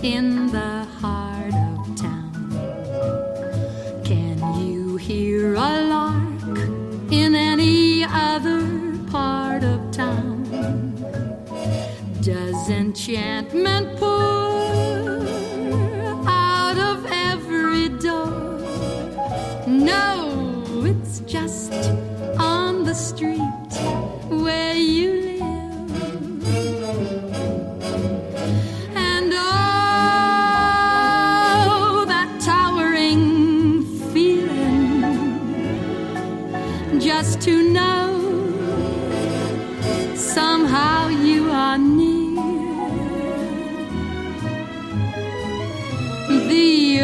in the heart of town. Can you hear a lark in any other part of town? Does enchantment pour out of every door? No, it's just on the street where you live. And oh, that towering feeling, just to know somehow you are near. The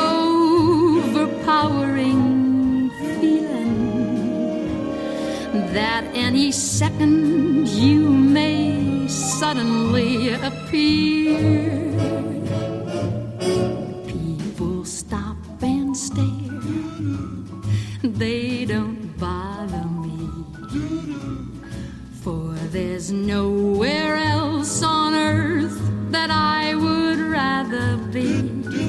overpowering feeling that any second you may suddenly appear. People stop and stare, they don't bother me, for there's nowhere else on earth that I would rather be.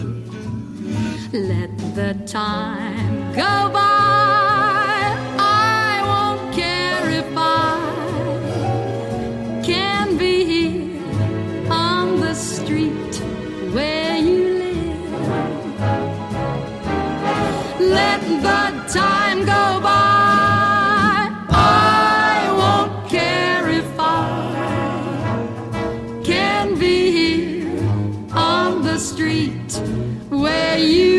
Let the time go by, I won't care if I can be here on the street where you live. Let the time go by, I won't care if I can be here on the street where you